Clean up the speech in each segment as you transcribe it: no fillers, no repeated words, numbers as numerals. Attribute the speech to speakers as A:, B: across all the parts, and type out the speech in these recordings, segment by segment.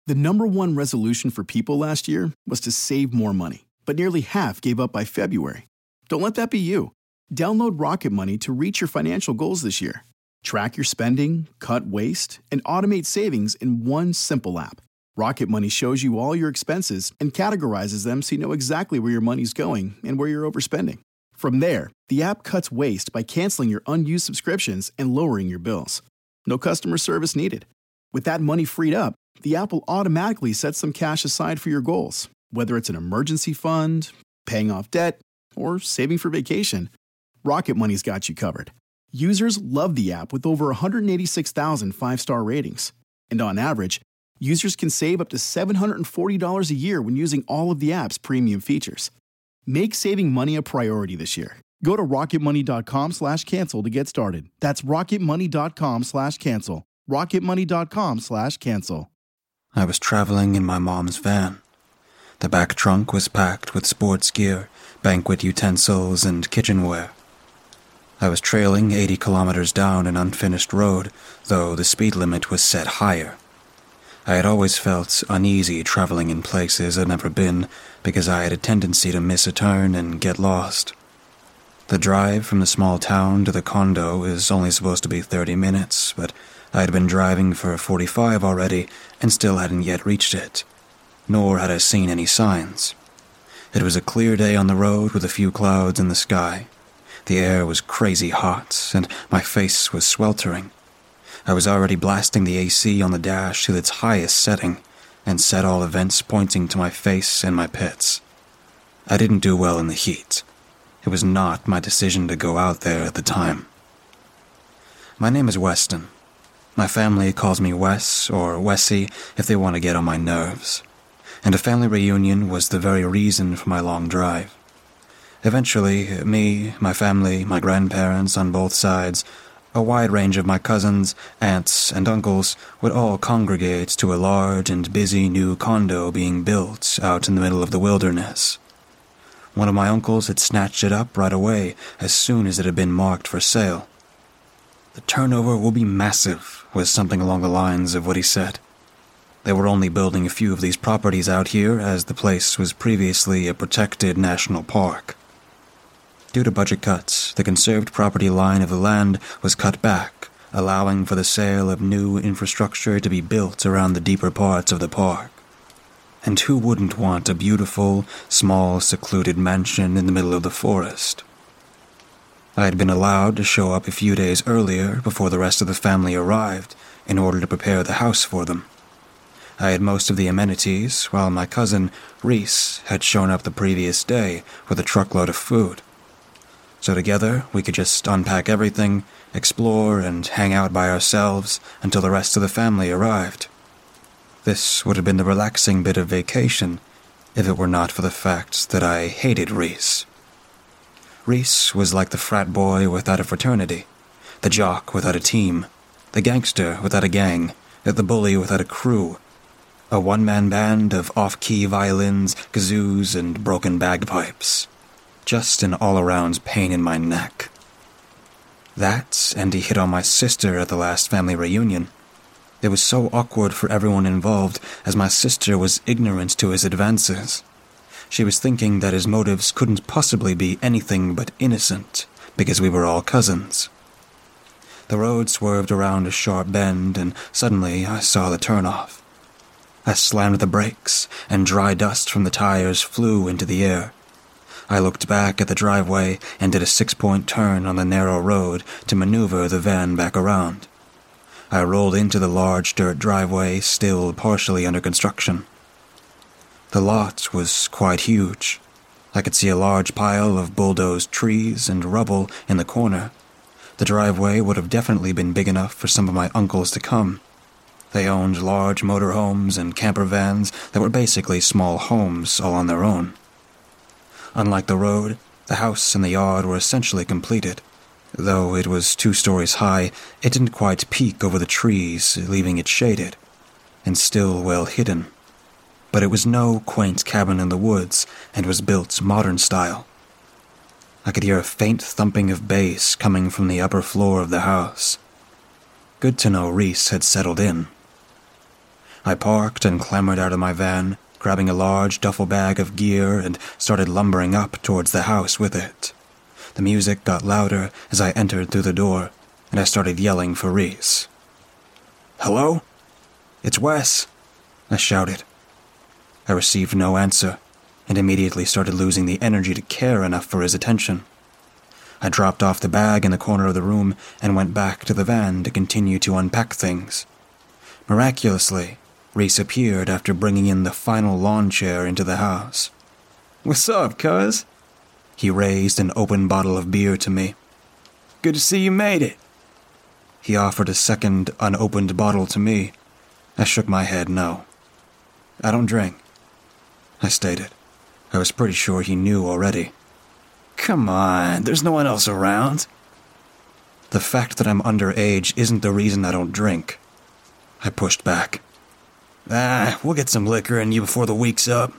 A: The number one resolution for people last year was to save more money, but nearly half gave up by February. Don't let that be you. Download Rocket Money to reach your financial goals this year. Track your spending, cut waste, and automate savings in one simple app. Rocket Money shows you all your expenses and categorizes them so you know exactly where your money's going and where you're overspending. From there, the app cuts waste by canceling your unused subscriptions and lowering your bills. No customer service needed. With that money freed up, the app will automatically set some cash aside for your goals, whether it's an emergency fund, paying off debt, or saving for vacation. Rocket Money's got you covered. Users love the app with over 186,000 five-star ratings. And on average, users can save up to $740 a year when using all of the app's premium features. Make saving money a priority this year. Go to rocketmoney.com/cancel to get started. That's rocketmoney.com/cancel. rocketmoney.com/cancel.
B: I was traveling in my mom's van. The back trunk was packed with sports gear, banquet utensils, and kitchenware. I was trailing 80 kilometers down an unfinished road, though the speed limit was set higher. I had always felt uneasy traveling in places I'd never been because I had a tendency to miss a turn and get lost. The drive from the small town to the condo is only supposed to be 30 minutes, but I had been driving for 45 already and still hadn't yet reached it, nor had I seen any signs. It was a clear day on the road with a few clouds in the sky. The air was crazy hot, and my face was sweltering. I was already blasting the AC on the dash to its highest setting, and set all events pointing to my face and my pits. I didn't do well in the heat. It was not my decision to go out there at the time. My name is Weston. My family calls me Wes or Wessie if they want to get on my nerves. And a family reunion was the very reason for my long drive. Eventually, me, my family, my grandparents on both sides, a wide range of my cousins, aunts, and uncles would all congregate to a large and busy new condo being built out in the middle of the wilderness. One of my uncles had snatched it up right away as soon as it had been marked for sale. "The turnover will be massive," was something along the lines of what he said. They were only building a few of these properties out here as the place was previously a protected national park. Due to budget cuts, the conserved property line of the land was cut back, allowing for the sale of new infrastructure to be built around the deeper parts of the park. And who wouldn't want a beautiful, small, secluded mansion in the middle of the forest? I had been allowed to show up a few days earlier before the rest of the family arrived in order to prepare the house for them. I had most of the amenities, while my cousin, Reese, had shown up the previous day with a truckload of food. So together, we could just unpack everything, explore, and hang out by ourselves until the rest of the family arrived. This would have been the relaxing bit of vacation if it were not for the fact that I hated Reese. Reese was like the frat boy without a fraternity, the jock without a team, the gangster without a gang, the bully without a crew, a one-man band of off-key violins, kazoos, and broken bagpipes. Just an all-around pain in my neck. That, and he hit on my sister at the last family reunion. It was so awkward for everyone involved, as my sister was ignorant to his advances. She was thinking that his motives couldn't possibly be anything but innocent, because we were all cousins. The road swerved around a sharp bend, and suddenly I saw the turnoff. I slammed the brakes, and dry dust from the tires flew into the air. I looked back at the driveway and did a 6-point turn on the narrow road to maneuver the van back around. I rolled into the large dirt driveway, still partially under construction. The lot was quite huge. I could see a large pile of bulldozed trees and rubble in the corner. The driveway would have definitely been big enough for some of my uncles to come. They owned large motorhomes and camper vans that were basically small homes all on their own. Unlike the road, the house and the yard were essentially completed. Though it was 2 stories high, it didn't quite peek over the trees, leaving it shaded, and still well hidden. But it was no quaint cabin in the woods, and was built modern style. I could hear a faint thumping of bass coming from the upper floor of the house. Good to know Reese had settled in. I parked and clambered out of my van, grabbing a large duffel bag of gear and started lumbering up towards the house with it. The music got louder as I entered through the door, and I started yelling for Reese. "Hello? It's Wes," I shouted. I received no answer, and immediately started losing the energy to care enough for his attention. I dropped off the bag in the corner of the room and went back to the van to continue to unpack things. Miraculously, Reese appeared after bringing in the final lawn chair into the house. "What's up, cuz?" He raised an open bottle of beer to me. "Good to see you made it." He offered a second unopened bottle to me. I shook my head no. "I don't drink," I stated. I was pretty sure he knew already. "Come on, there's no one else around." "The fact that I'm underage isn't the reason I don't drink," I pushed back. We'll get some liquor in you before the week's up."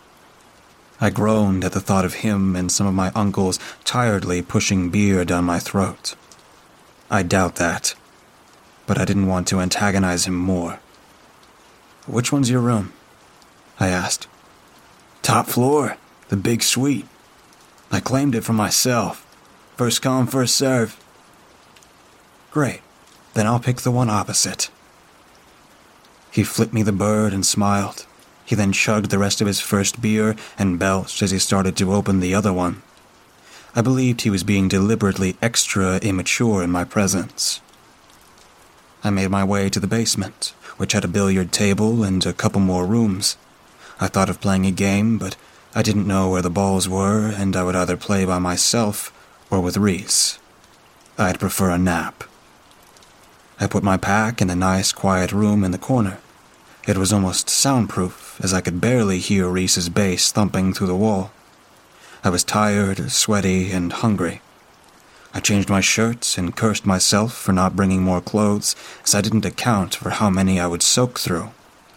B: I groaned at the thought of him and some of my uncles tiredly pushing beer down my throat. I doubt that, but I didn't want to antagonize him more. "Which one's your room?" I asked. "Top floor, the big suite. I claimed it for myself. First come, first serve." "Great, then I'll pick the one opposite." He flipped me the bird and smiled. He then chugged the rest of his first beer and belched as he started to open the other one. I believed he was being deliberately extra immature in my presence. I made my way to the basement, which had a billiard table and a couple more rooms. I thought of playing a game, but I didn't know where the balls were, and I would either play by myself or with Reese. I'd prefer a nap. I put my pack in a nice, quiet room in the corner. It was almost soundproof, as I could barely hear Reese's bass thumping through the wall. I was tired, sweaty, and hungry. I changed my shirt and cursed myself for not bringing more clothes, as I didn't account for how many I would soak through.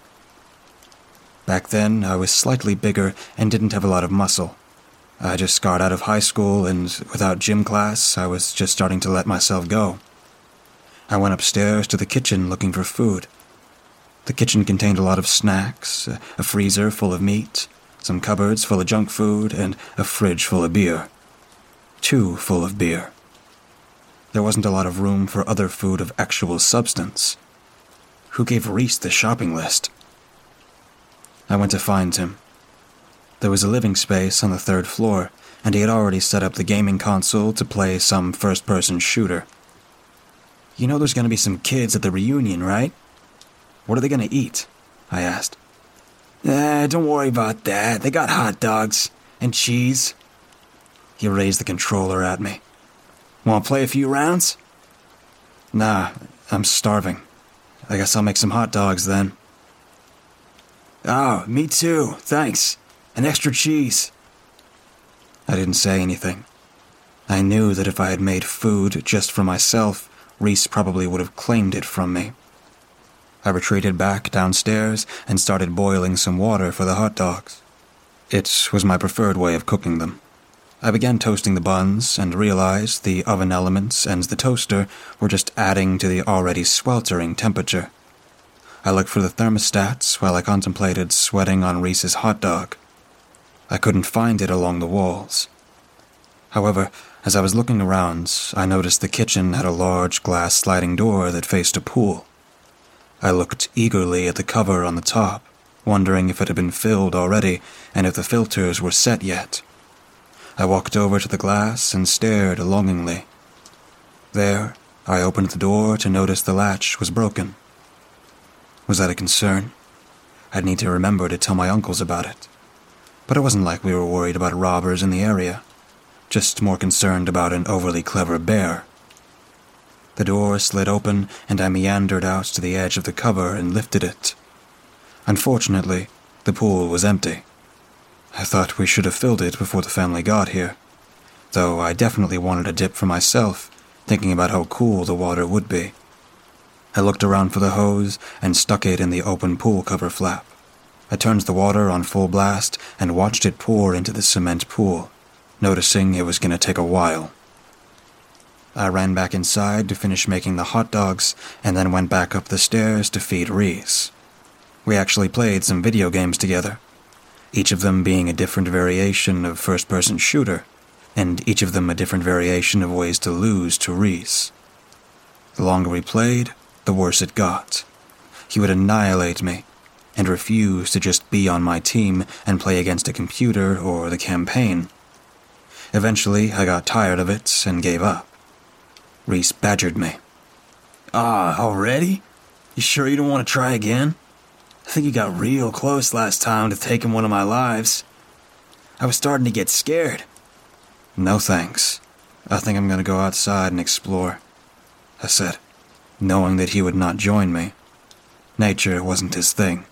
B: Back then, I was slightly bigger and didn't have a lot of muscle. I just got out of high school, and without gym class, I was just starting to let myself go. I went upstairs to the kitchen looking for food. The kitchen contained a lot of snacks, a freezer full of meat, some cupboards full of junk food, and a fridge full of beer. 2 full of beer. There wasn't a lot of room for other food of actual substance. Who gave Reese the shopping list? I went to find him. There was a living space on the 3rd floor, and he had already set up the gaming console to play some first-person shooter. "You know there's going to be some kids at the reunion, right? What are they going to eat?" I asked. Don't worry about that. They got hot dogs and cheese." He raised the controller at me. "Want to play a few rounds?" "Nah, I'm starving. I guess I'll make some hot dogs then." "Oh, me too, thanks. An extra cheese." I didn't say anything. I knew that if I had made food just for myself, Reese probably would have claimed it from me. I retreated back downstairs and started boiling some water for the hot dogs. It was my preferred way of cooking them. I began toasting the buns and realized the oven elements and the toaster were just adding to the already sweltering temperature. I looked for the thermostats while I contemplated sweating on Reese's hot dog. I couldn't find it along the walls. However, as I was looking around, I noticed the kitchen had a large glass sliding door that faced a pool. I looked eagerly at the cover on the top, wondering if it had been filled already and if the filters were set yet. I walked over to the glass and stared longingly. There, I opened the door to notice the latch was broken. Was that a concern? I'd need to remember to tell my uncles about it. But it wasn't like we were worried about robbers in the area, just more concerned about an overly clever bear. The door slid open, and I meandered out to the edge of the cover and lifted it. Unfortunately, the pool was empty. I thought we should have filled it before the family got here, though I definitely wanted a dip for myself, thinking about how cool the water would be. I looked around for the hose and stuck it in the open pool cover flap. I turned the water on full blast and watched it pour into the cement pool, noticing it was going to take a while. I ran back inside to finish making the hot dogs and then went back up the stairs to feed Reese. We actually played some video games together, each of them being a different variation of first-person shooter, and each of them a different variation of ways to lose to Reese. The longer we played, the worse it got. He would annihilate me, and refuse to just be on my team and play against a computer or the campaign. Eventually, I got tired of it and gave up. Reese badgered me.
C: Already? You sure you don't want to try again? I think you got real close last time to taking one of my lives. I was starting to get scared.
B: No thanks. I think I'm going to go outside and explore, I said, knowing that he would not join me. Nature wasn't his thing.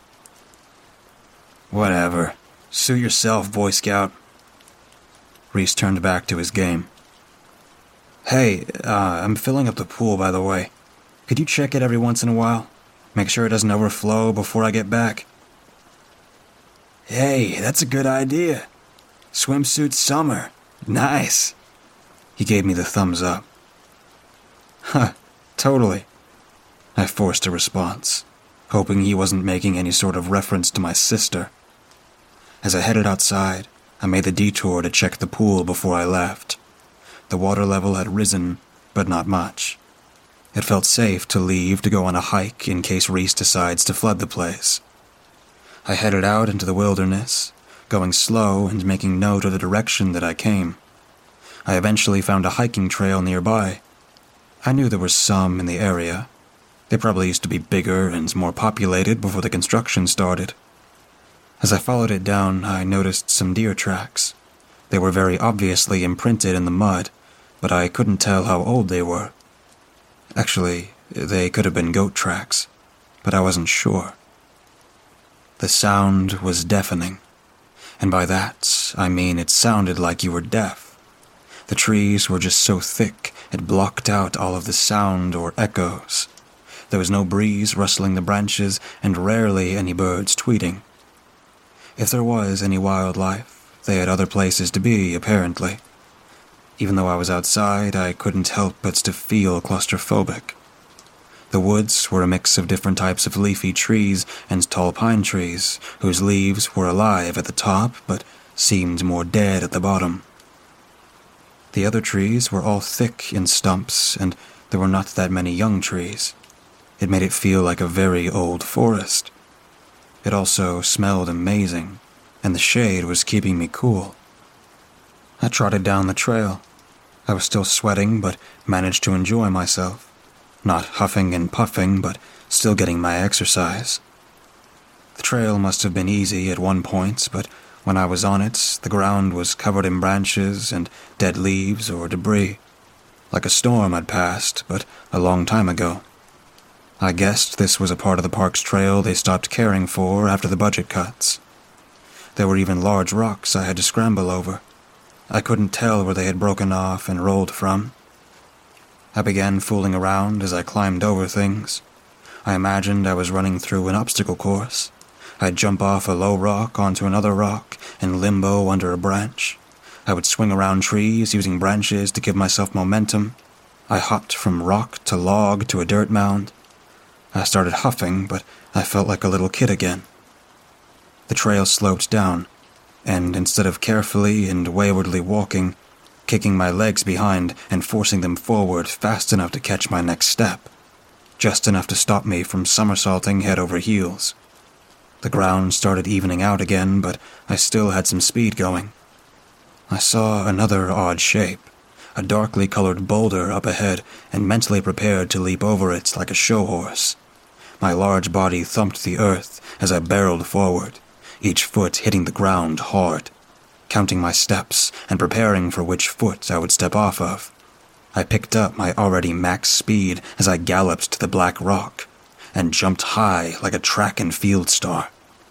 C: Whatever. Suit yourself, Boy Scout.
B: Reese turned back to his game. Hey, I'm filling up the pool, by the way. Could you check it every once in a while? Make sure it doesn't overflow before I get back.
C: Hey, that's a good idea. Swimsuit summer. Nice.
B: He gave me the thumbs up. Huh, totally. I forced a response, hoping he wasn't making any sort of reference to my sister. As I headed outside, I made the detour to check the pool before I left. The water level had risen, but not much. It felt safe to leave to go on a hike in case Reese decides to flood the place. I headed out into the wilderness, going slow and making note of the direction that I came. I eventually found a hiking trail nearby. I knew there were some in the area. They probably used to be bigger and more populated before the construction started. As I followed it down, I noticed some deer tracks. They were very obviously imprinted in the mud, but I couldn't tell how old they were. Actually, they could have been goat tracks, but I wasn't sure. The sound was deafening, and by that, I mean it sounded like you were deaf. The trees were just so thick, it blocked out all of the sound or echoes. There was no breeze rustling the branches, and rarely any birds tweeting. If there was any wildlife, they had other places to be, apparently. Even though I was outside, I couldn't help but to feel claustrophobic. The woods were a mix of different types of leafy trees and tall pine trees, whose leaves were alive at the top, but seemed more dead at the bottom. The other trees were all thick in stumps, and there were not that many young trees. It made it feel like a very old forest. It also smelled amazing, and the shade was keeping me cool. I trotted down the trail. I was still sweating, but managed to enjoy myself. Not huffing and puffing, but still getting my exercise. The trail must have been easy at one point, but when I was on it, the ground was covered in branches and dead leaves or debris. Like a storm had passed, but a long time ago. I guessed this was a part of the park's trail they stopped caring for after the budget cuts. There were even large rocks I had to scramble over. I couldn't tell where they had broken off and rolled from. I began fooling around as I climbed over things. I imagined I was running through an obstacle course. I'd jump off a low rock onto another rock and limbo under a branch. I would swing around trees using branches to give myself momentum. I hopped from rock to log to a dirt mound. I started huffing, but I felt like a little kid again. The trail sloped down, and instead of carefully and waywardly walking, kicking my legs behind and forcing them forward fast enough to catch my next step, just enough to stop me from somersaulting head over heels. The ground started evening out again, but I still had some speed going. I saw another odd shape, a darkly colored boulder up ahead, and mentally prepared to leap over it like a show horse. My large body thumped the earth as I barreled forward, each foot hitting the ground hard, counting my steps and preparing for which foot I would step off of. I picked up my already max speed as I galloped to the black rock, and jumped high like a track and field star.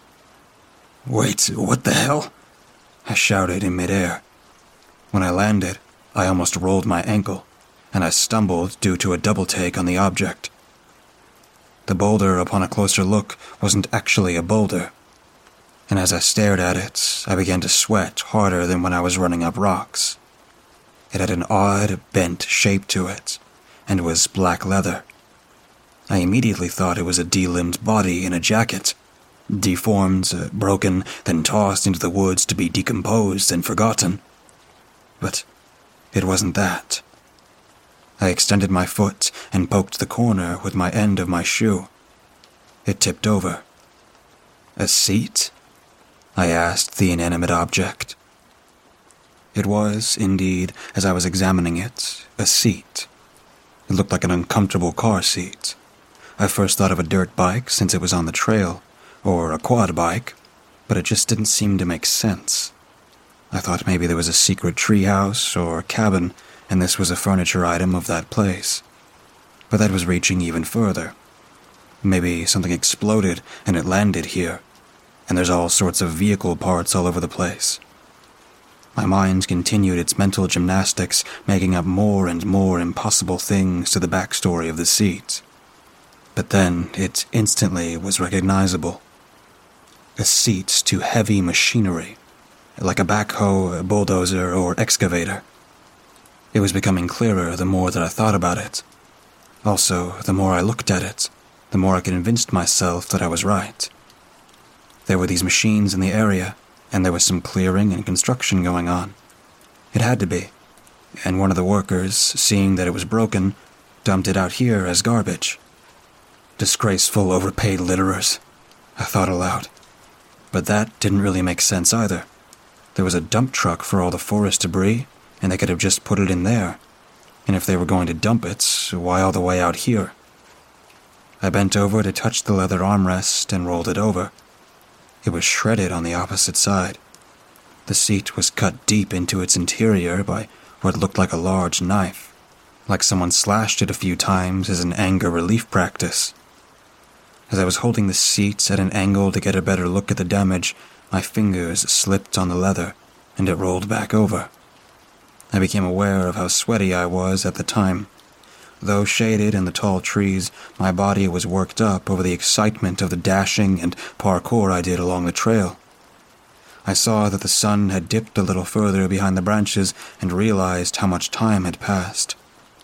B: "Wait, what the hell?" I shouted in midair. When I landed, I almost rolled my ankle, and I stumbled due to a double take on the object. The boulder, upon a closer look, wasn't actually a boulder, and as I stared at it, I began to sweat harder than when I was running up rocks. It had an odd, bent shape to it, and was black leather. I immediately thought it was a de-limbed body in a jacket, deformed, broken, then tossed into the woods to be decomposed and forgotten. But it wasn't that. I extended my foot and poked the corner with my end of my shoe. It tipped over. A seat? I asked the inanimate object. It was, indeed, as I was examining it, a seat. It looked like an uncomfortable car seat. I first thought of a dirt bike since it was on the trail, or a quad bike, but it just didn't seem to make sense. I thought maybe there was a secret treehouse or a cabin, and this was a furniture item of that place. But that was reaching even further. Maybe something exploded and it landed here, and there's all sorts of vehicle parts all over the place. My mind continued its mental gymnastics, making up more and more impossible things to the backstory of the seat. But then it instantly was recognizable. A seat to heavy machinery, like a backhoe, a bulldozer, or excavator. It was becoming clearer the more that I thought about it. Also, the more I looked at it, the more I convinced myself that I was right. There were these machines in the area, and there was some clearing and construction going on. It had to be, and one of the workers, seeing that it was broken, dumped it out here as garbage. Disgraceful, overpaid litterers, I thought aloud. But that didn't really make sense either. There was a dump truck for all the forest debris, and they could have just put it in there. And if they were going to dump it, why all the way out here? I bent over to touch the leather armrest and rolled it over. It was shredded on the opposite side. The seat was cut deep into its interior by what looked like a large knife, like someone slashed it a few times as an anger relief practice. As I was holding the seat at an angle to get a better look at the damage, my fingers slipped on the leather, and it rolled back over. I became aware of how sweaty I was at the time. Though shaded in the tall trees, my body was worked up over the excitement of the dashing and parkour I did along the trail. I saw that the sun had dipped a little further behind the branches and realized how much time had passed.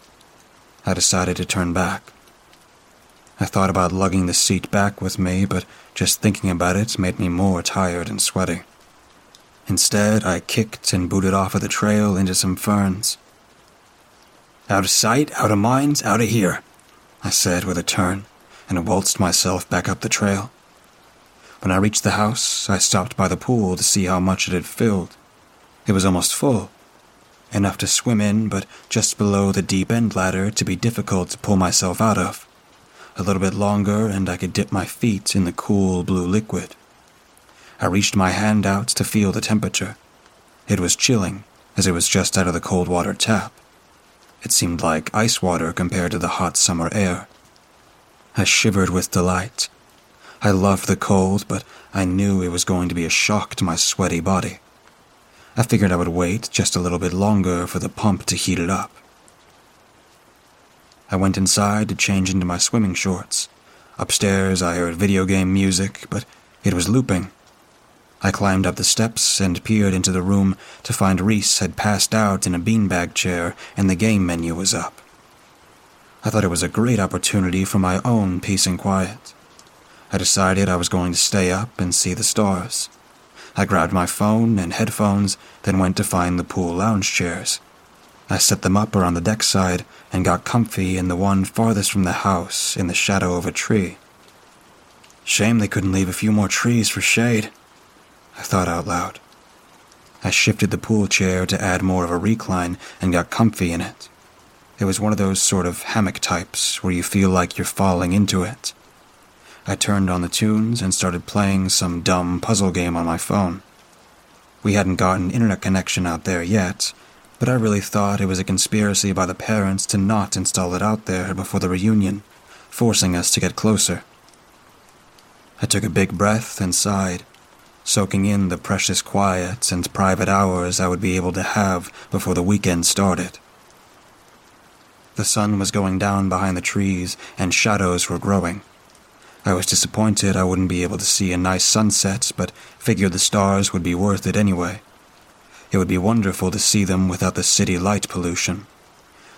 B: I decided to turn back. I thought about lugging the seat back with me, but just thinking about it made me more tired and sweaty. Instead, I kicked and booted off of the trail into some ferns. "Out of sight, out of mind, out of here," I said with a turn, and waltzed myself back up the trail. When I reached the house, I stopped by the pool to see how much it had filled. It was almost full. Enough to swim in, but just below the deep end ladder to be difficult to pull myself out of. A little bit longer, and I could dip my feet in the cool blue liquid. I reached my hand out to feel the temperature. It was chilling, as it was just out of the cold water tap. It seemed like ice water compared to the hot summer air. I shivered with delight. I loved the cold, but I knew it was going to be a shock to my sweaty body. I figured I would wait just a little bit longer for the pump to heat it up. I went inside to change into my swimming shorts. Upstairs, I heard video game music, but it was looping. I climbed up the steps and peered into the room to find Reese had passed out in a beanbag chair and the game menu was up. I thought it was a great opportunity for my own peace and quiet. I decided I was going to stay up and see the stars. I grabbed my phone and headphones, then went to find the pool lounge chairs. I set them up around the deck side and got comfy in the one farthest from the house in the shadow of a tree. Shame they couldn't leave a few more trees for shade, I thought out loud. I shifted the pool chair to add more of a recline and got comfy in it. It was one of those sort of hammock types where you feel like you're falling into it. I turned on the tunes and started playing some dumb puzzle game on my phone. We hadn't gotten internet connection out there yet, but I really thought it was a conspiracy by the parents to not install it out there before the reunion, forcing us to get closer. I took a big breath and sighed, soaking in the precious quiet and private hours I would be able to have before the weekend started. The sun was going down behind the trees and shadows were growing. I was disappointed I wouldn't be able to see a nice sunset, but figured the stars would be worth it anyway. It would be wonderful to see them without the city light pollution.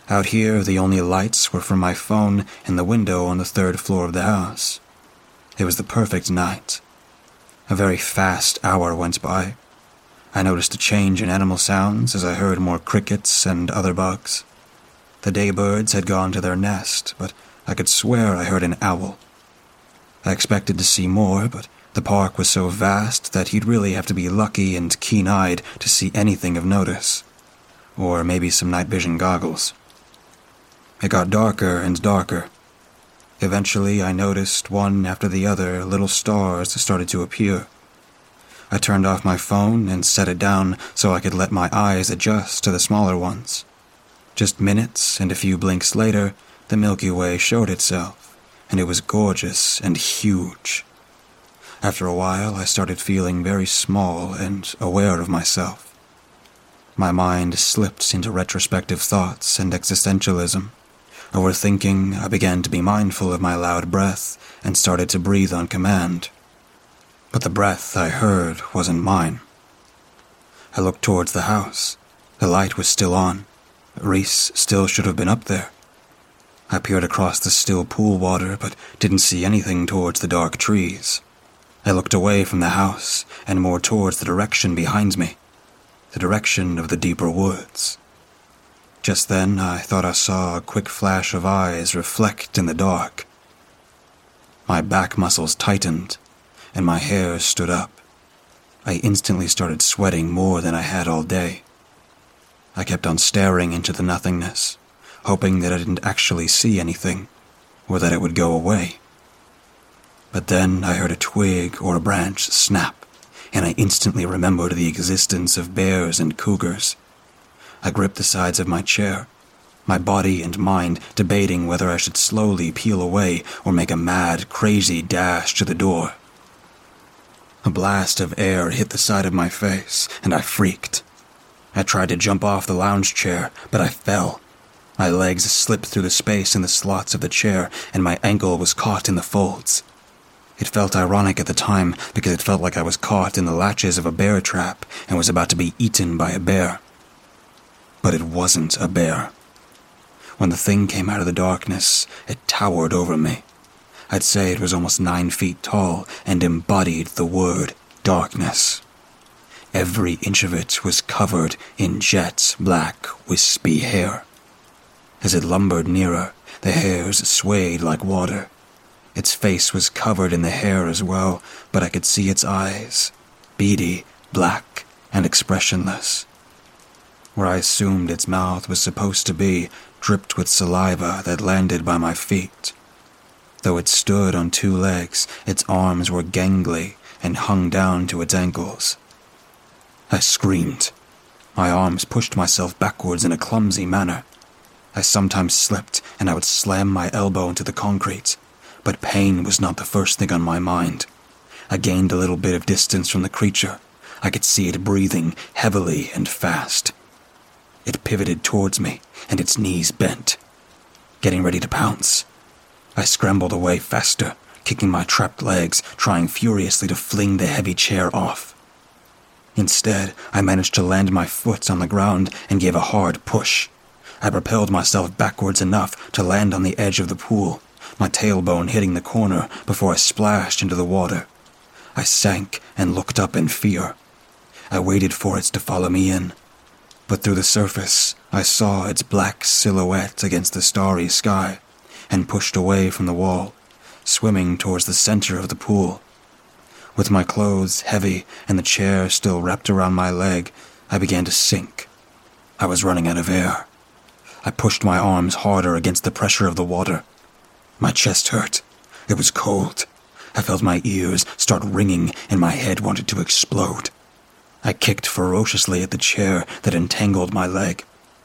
B: Out here, the only lights were from my phone and the window on the 3rd floor of the house. It was the perfect night. A very fast hour went by. I noticed a change in animal sounds as I heard more crickets and other bugs. The daybirds had gone to their nest, but I could swear I heard an owl. I expected to see more, but the park was so vast that you'd really have to be lucky and keen-eyed to see anything of notice. Or maybe some night vision goggles. It got darker and darker. Eventually, I noticed one after the other little stars started to appear. I turned off my phone and set it down so I could let my eyes adjust to the smaller ones. Just minutes and a few blinks later, the Milky Way showed itself, and it was gorgeous and huge. After a while, I started feeling very small and aware of myself. My mind slipped into retrospective thoughts and existentialism. Overthinking, I began to be mindful of my loud breath and started to breathe on command. But the breath I heard wasn't mine. I looked towards the house. The light was still on. Reese still should have been up there. I peered across the still pool water, but didn't see anything towards the dark trees. I looked away from the house and more towards the direction behind me, the direction of the deeper woods. Just then, I thought I saw a quick flash of eyes reflect in the dark. My back muscles tightened, and my hair stood up. I instantly started sweating more than I had all day. I kept on staring into the nothingness, hoping that I didn't actually see anything, or that it would go away. But then I heard a twig or a branch snap, and I instantly remembered the existence of bears and cougars. I gripped the sides of my chair, my body and mind debating whether I should slowly peel away or make a mad, crazy dash to the door. A blast of air hit the side of my face, and I freaked. I tried to jump off the lounge chair, but I fell. My legs slipped through the space in the slots of the chair, and my ankle was caught in the folds. It felt ironic at the time because it felt like I was caught in the latches of a bear trap and was about to be eaten by a bear. But it wasn't a bear. When the thing came out of the darkness, it towered over me. I'd say it was almost 9 feet tall and embodied the word darkness. Every inch of it was covered in jet black, wispy hair. As it lumbered nearer, the hairs swayed like water. Its face was covered in the hair as well, but I could see its eyes, beady, black, and expressionless. Where I assumed its mouth was supposed to be, dripped with saliva that landed by my feet. Though it stood on 2 legs, its arms were gangly and hung down to its ankles. I screamed. My arms pushed myself backwards in a clumsy manner. I sometimes slipped, and I would slam my elbow into the concrete. But pain was not the first thing on my mind. I gained a little bit of distance from the creature. I could see it breathing heavily and fast. It pivoted towards me, and its knees bent, getting ready to pounce. I scrambled away faster, kicking my trapped legs, trying furiously to fling the heavy chair off. Instead, I managed to land my foot on the ground and gave a hard push. I propelled myself backwards enough to land on the edge of the pool, my tailbone hitting the corner before I splashed into the water. I sank and looked up in fear. I waited for it to follow me in. But through the surface, I saw its black silhouette against the starry sky, and pushed away from the wall, swimming towards the center of the pool. With my clothes heavy and the chair still wrapped around my leg, I began to sink. I was running out of air. I pushed my arms harder against the pressure of the water. My chest hurt. It was cold. I felt my ears start ringing and my head wanted to explode. I kicked ferociously at the chair that entangled my leg.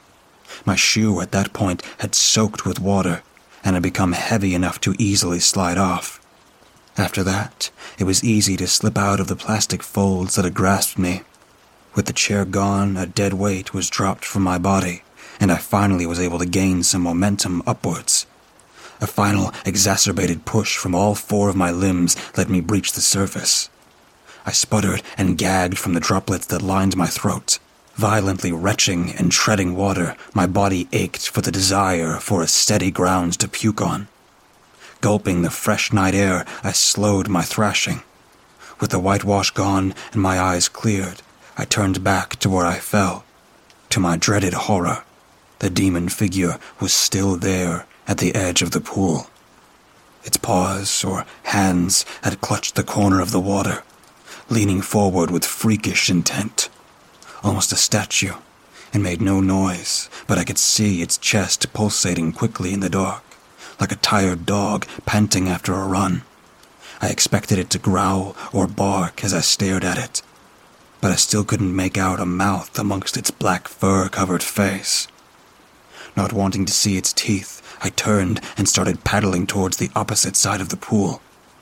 B: My shoe at that point had soaked with water and had become heavy enough to easily slide off. After that, it was easy to slip out of the plastic folds that had grasped me. With the chair gone, a dead weight was dropped from my body, and I finally was able to gain some momentum upwards. A final exacerbated push from all 4 of my limbs let me breach the surface. I sputtered and gagged from the droplets that lined my throat. Violently retching and treading water, my body ached for the desire for a steady ground to puke on. Gulping the fresh night air, I slowed my thrashing. With the whitewash gone and my eyes cleared, I turned back to where I fell. To my dreaded horror, the demon figure was still there at the edge of the pool. Its paws or hands had clutched the corner of the water, leaning forward with freakish intent. Almost a statue. It made no noise, but I could see its chest pulsating quickly in the dark, like a tired dog panting after a run. I expected it to growl or bark as I stared at it, but I still couldn't make out a mouth amongst its black fur-covered face. Not wanting to see its teeth, I turned and started paddling towards the opposite side of the pool.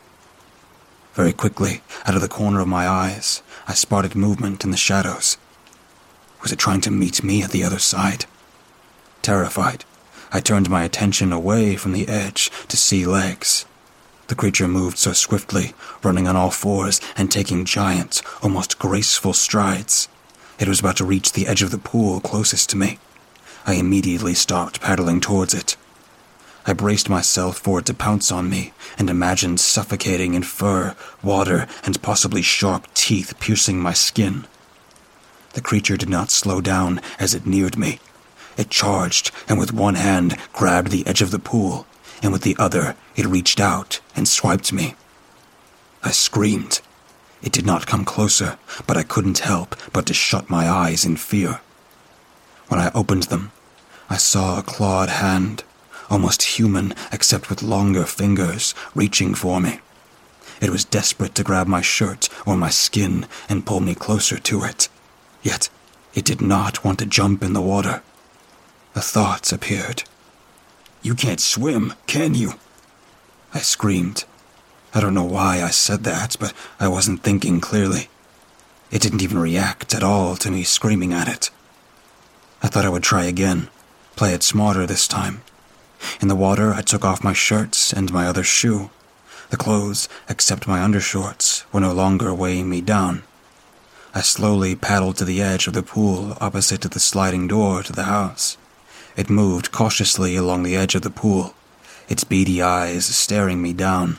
B: Very quickly, out of the corner of my eyes, I spotted movement in the shadows. Was it trying to meet me at the other side? Terrified, I turned my attention away from the edge to see legs. The creature moved so swiftly, running on all fours and taking giant, almost graceful strides. It was about to reach the edge of the pool closest to me. I immediately stopped paddling towards it. I braced myself for it to pounce on me and imagined suffocating in fur, water, and possibly sharp teeth piercing my skin. The creature did not slow down as it neared me. It charged and with one hand grabbed the edge of the pool, and with the other it reached out and swiped me. I screamed. It did not come closer, but I couldn't help but to shut my eyes in fear. When I opened them, I saw a clawed hand, almost human except with longer fingers, reaching for me. It was desperate to grab my shirt or my skin and pull me closer to it. Yet, it did not want to jump in the water. A thought appeared. "You can't swim, can you?" I screamed. I don't know why I said that, but I wasn't thinking clearly. It didn't even react at all to me screaming at it. I thought I would try again, play it smarter this time. In the water, I took off my shirts and my other shoe. The clothes, except my undershorts, were no longer weighing me down. I slowly paddled to the edge of the pool opposite to the sliding door to the house. It moved cautiously along the edge of the pool, its beady eyes staring me down.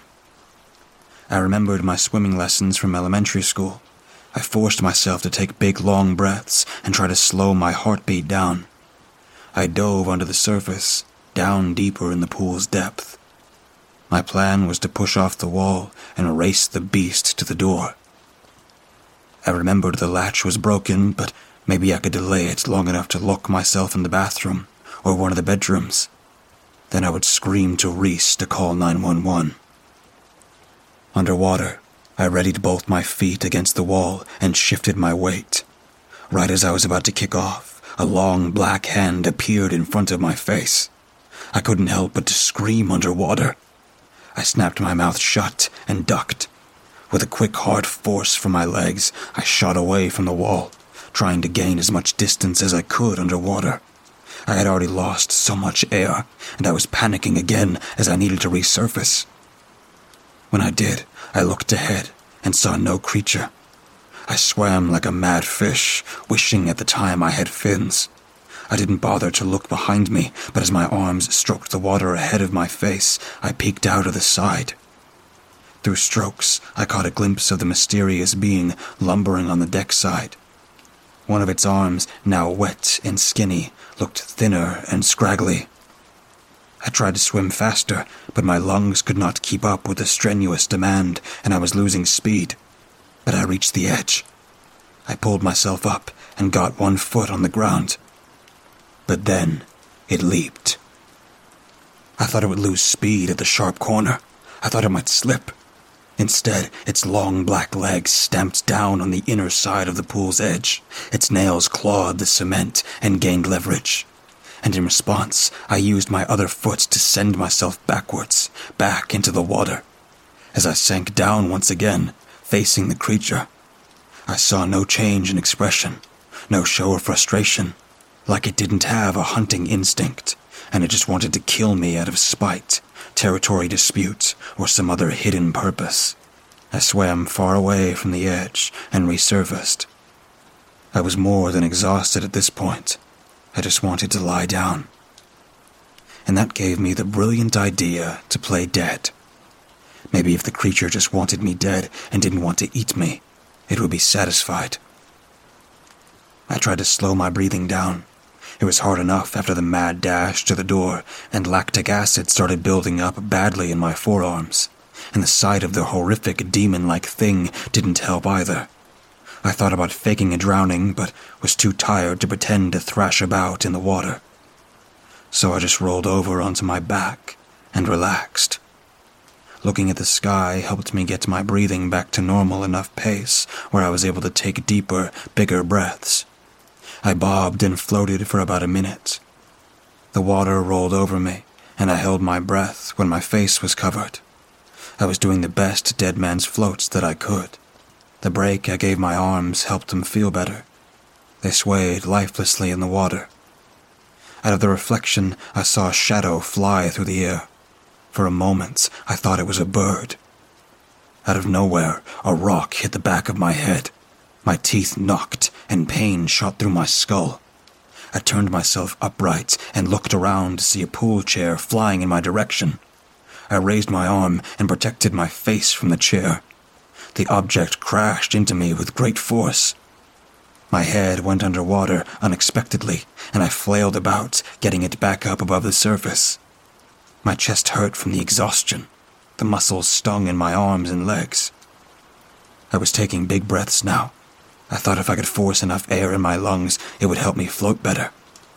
B: I remembered my swimming lessons from elementary school. I forced myself to take big, long breaths and try to slow my heartbeat down. I dove under the surface, down deeper in the pool's depth. My plan was to push off the wall and race the beast to the door. I remembered the latch was broken, but maybe I could delay it long enough to lock myself in the bathroom or one of the bedrooms. Then I would scream to Reese to call 911. Underwater, I readied both my feet against the wall and shifted my weight. Right as I was about to kick off, a long black hand appeared in front of my face. I couldn't help but to scream underwater. I snapped my mouth shut and ducked. With a quick, hard force from my legs, I shot away from the wall, trying to gain as much distance as I could underwater. I had already lost so much air, and I was panicking again as I needed to resurface. When I did, I looked ahead and saw no creature. I swam like a mad fish, wishing at the time I had fins. I didn't bother to look behind me, but as my arms stroked the water ahead of my face, I peeked out of the side. Through strokes, I caught a glimpse of the mysterious being lumbering on the deck side. One of its arms, now wet and skinny, looked thinner and scraggly. I tried to swim faster, but my lungs could not keep up with the strenuous demand, and I was losing speed. But I reached the edge. I pulled myself up and got one foot on the ground. But then, it leaped. I thought it would lose speed at the sharp corner. I thought it might slip. Instead, its long black legs stamped down on the inner side of the pool's edge. Its nails clawed the cement and gained leverage. And in response, I used my other foot to send myself backwards, back into the water. As I sank down once again, facing the creature, I saw no change in expression, no show of frustration, like it didn't have a hunting instinct, and it just wanted to kill me out of spite, territory dispute, or some other hidden purpose. I swam far away from the edge and resurfaced. I was more than exhausted at this point. I just wanted to lie down. And that gave me the brilliant idea to play dead. Maybe if the creature just wanted me dead and didn't want to eat me, it would be satisfied. I tried to slow my breathing down. It was hard enough after the mad dash to the door, and lactic acid started building up badly in my forearms, and the sight of the horrific demon-like thing didn't help either. I thought about faking a drowning, but was too tired to pretend to thrash about in the water. So I just rolled over onto my back and relaxed. Looking at the sky helped me get my breathing back to normal enough pace where I was able to take deeper, bigger breaths. I bobbed and floated for about a minute. The water rolled over me, and I held my breath when my face was covered. I was doing the best dead man's floats that I could. The break I gave my arms helped them feel better. They swayed lifelessly in the water. Out of the reflection, I saw a shadow fly through the air. For a moment, I thought it was a bird. Out of nowhere, a rock hit the back of my head. My teeth knocked, and pain shot through my skull. I turned myself upright and looked around to see a pool chair flying in my direction. I raised my arm and protected my face from the chair. The object crashed into me with great force. My head went underwater unexpectedly, and I flailed about, getting it back up above the surface. My chest hurt from the exhaustion. The muscles stung in my arms and legs. I was taking big breaths now. I thought if I could force enough air in my lungs, it would help me float better.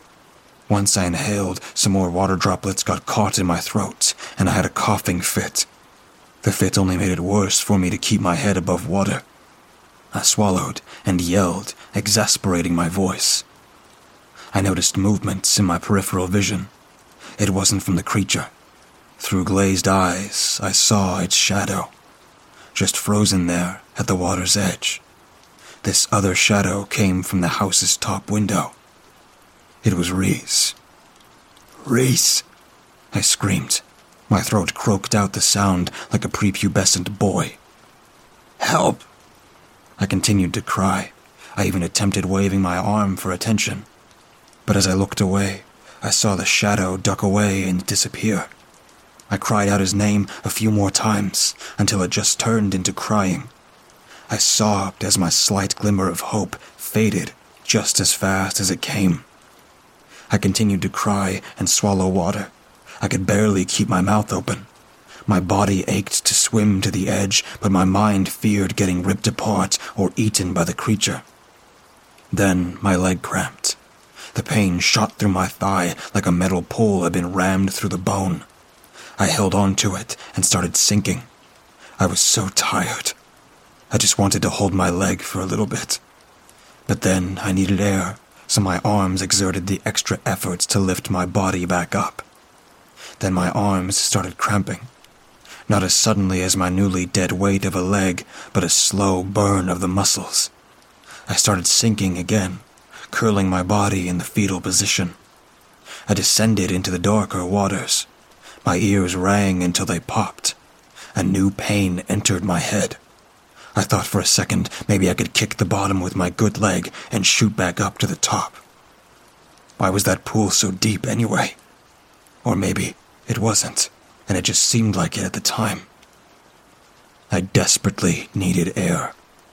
B: Once I inhaled, some more water droplets got caught in my throat, and I had a coughing fit. The fit only made it worse for me to keep my head above water. I swallowed and yelled, exasperating my voice. I noticed movements in my peripheral vision. It wasn't from the creature. Through glazed eyes, I saw its shadow, just frozen there at the water's edge. This other shadow came from the house's top window. It was Reese. "Reese!" I screamed. My throat croaked out the sound like a prepubescent boy. "Help!" I continued to cry. I even attempted waving my arm for attention. But as I looked away, I saw the shadow duck away and disappear. I cried out his name a few more times until it just turned into crying. I sobbed as my slight glimmer of hope faded just as fast as it came. I continued to cry and swallow water. I could barely keep my mouth open. My body ached to swim to the edge, but my mind feared getting ripped apart or eaten by the creature. Then my leg cramped. The pain shot through my thigh like a metal pole had been rammed through the bone. I held on to it and started sinking. I was so tired. I just wanted to hold my leg for a little bit. But then I needed air, so my arms exerted the extra efforts to lift my body back up. Then my arms started cramping. Not as suddenly as my newly dead weight of a leg, but a slow burn of the muscles. I started sinking again, curling my body in the fetal position. I descended into the darker waters. My ears rang until they popped. A new pain entered my head. I thought for a second maybe I could kick the bottom with my good leg and shoot back up to the top. Why was that pool so deep anyway? Or maybe it wasn't, and it just seemed like it at the time. I desperately needed air.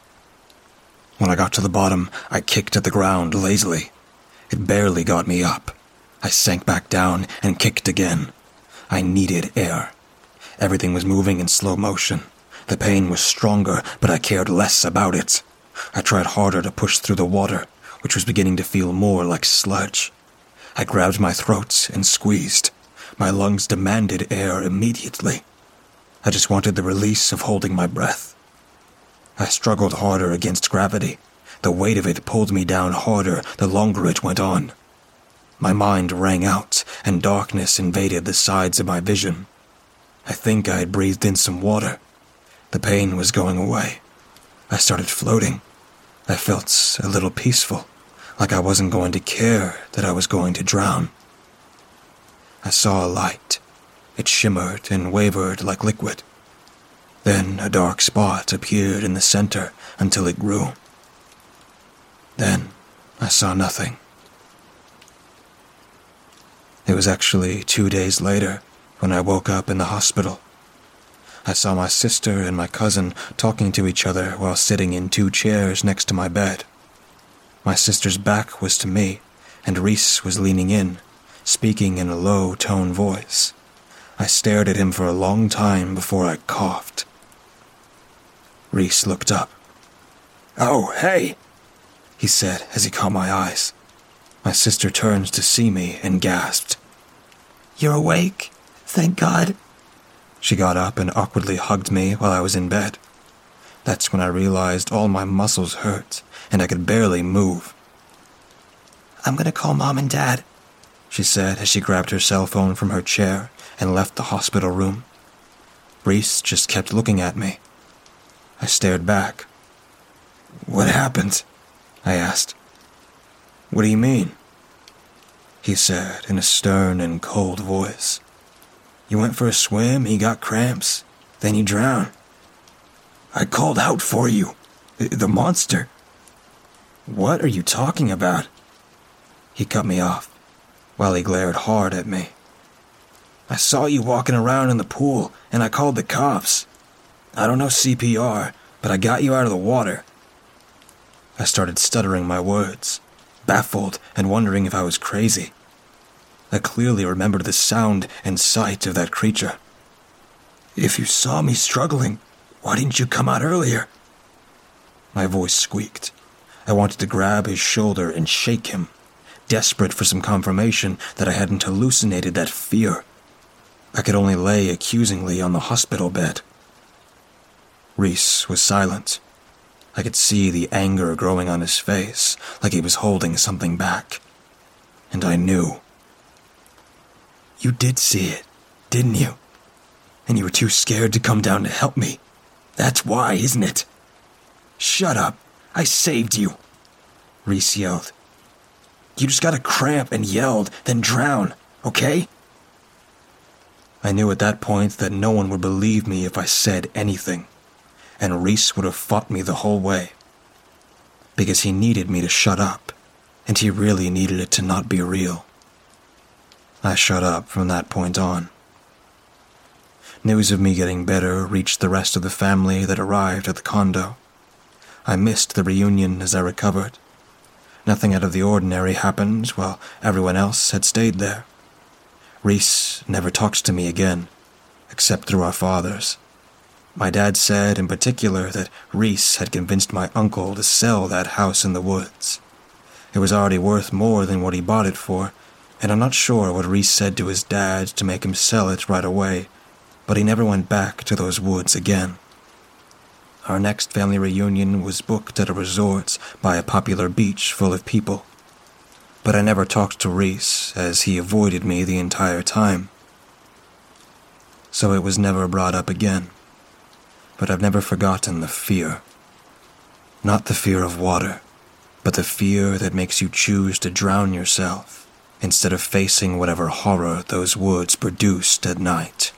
B: When I got to the bottom, I kicked at the ground lazily. It barely got me up. I sank back down and kicked again. I needed air. Everything was moving in slow motion. The pain was stronger, but I cared less about it. I tried harder to push through the water, which was beginning to feel more like sludge. I grabbed my throat and squeezed. My lungs demanded air immediately. I just wanted the release of holding my breath. I struggled harder against gravity. The weight of it pulled me down harder the longer it went on. My mind rang out, and darkness invaded the sides of my vision. I think I had breathed in some water. The pain was going away. I started floating. I felt a little peaceful, like I wasn't going to care that I was going to drown. I saw a light. It shimmered and wavered like liquid. Then a dark spot appeared in the center until it grew. Then I saw nothing. It was actually 2 days later when I woke up in the hospital. I saw my sister and my cousin talking to each other while sitting in 2 chairs next to my bed. My sister's back was to me, and Reese was leaning in, speaking in a low-tone voice. I stared at him for a long time before I coughed. Reese looked up.
C: "Oh, hey,"
B: he said as he caught my eyes. My sister turned to see me and gasped.
C: "You're awake? Thank God."
B: She got up and awkwardly hugged me while I was in bed. That's when I realized all my muscles hurt, and I could barely move.
C: "I'm gonna call Mom and Dad,"
B: she said as she grabbed her cell phone from her chair and left the hospital room. Reese just kept looking at me. I stared back.
C: "What happened?"
B: I asked. "What do you mean?" he said in a stern and cold voice. "You went for a swim, you got cramps, then you drowned.
C: I called out for you. The monster."
B: "What are you talking about?" He cut me off, while he glared hard at me.
C: "I saw you walking around in the pool, and I called the cops. I don't know CPR, but I got you out of the water."
B: I started stuttering my words, baffled and wondering if I was crazy. I clearly remembered the sound and sight of that creature.
C: "If you saw me struggling, why didn't you come out earlier?"
B: My voice squeaked. I wanted to grab his shoulder and shake him, desperate for some confirmation that I hadn't hallucinated that fear. I could only lay accusingly on the hospital bed. Reese was silent. I could see the anger growing on his face, like he was holding something back. And I knew.
C: "You did see it, didn't you? And you were too scared to come down to help me. That's why, isn't it?" "Shut up. I saved you," Reese yelled. "You just got a cramp and yelled, then drown, okay?"
B: I knew at that point that no one would believe me if I said anything, and Reese would have fought me the whole way. Because he needed me to shut up, and he really needed it to not be real. I shut up from that point on. News of me getting better reached the rest of the family that arrived at the condo. I missed the reunion as I recovered. Nothing out of the ordinary happened while everyone else had stayed there. Reese never talked to me again, except through our fathers. My dad said in particular that Reese had convinced my uncle to sell that house in the woods. It was already worth more than what he bought it for, and I'm not sure what Reese said to his dad to make him sell it right away, but he never went back to those woods again. Our next family reunion was booked at a resort by a popular beach full of people. But I never talked to Reese, as he avoided me the entire time. So it was never brought up again. But I've never forgotten the fear. Not the fear of water, but the fear that makes you choose to drown yourself instead of facing whatever horror those woods produced at night.